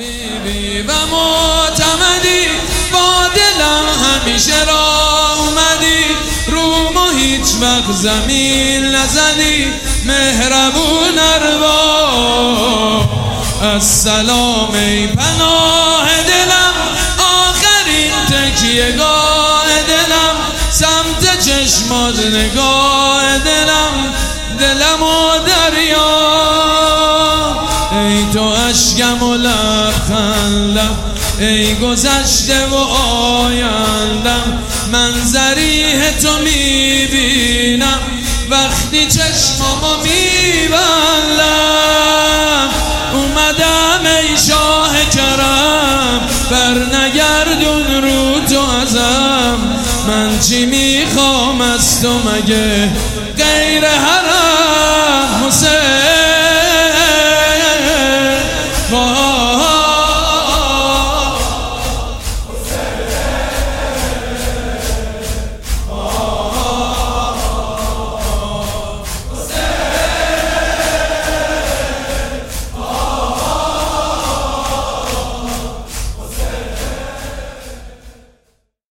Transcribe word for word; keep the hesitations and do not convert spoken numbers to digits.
حبیبی و معتمدی، با دلم همیشه راه اومدی، رومو هیچ وقت زمین نزدی، مهربون ارباب. السلام ای پناه دلم، آخرین تکیه‌گاه دلم، سمت چشمات نگاه دلم، دلم و دریا. ای تو اشکم و لبخندم، ای گذشته و آیندم، من ذریح تو میبینم وقتی چشمامو میبندم. اومدم ای شاه کرم، بر نگردون رو تو ازم، من چی میخوام از تو مگه غیر حرم.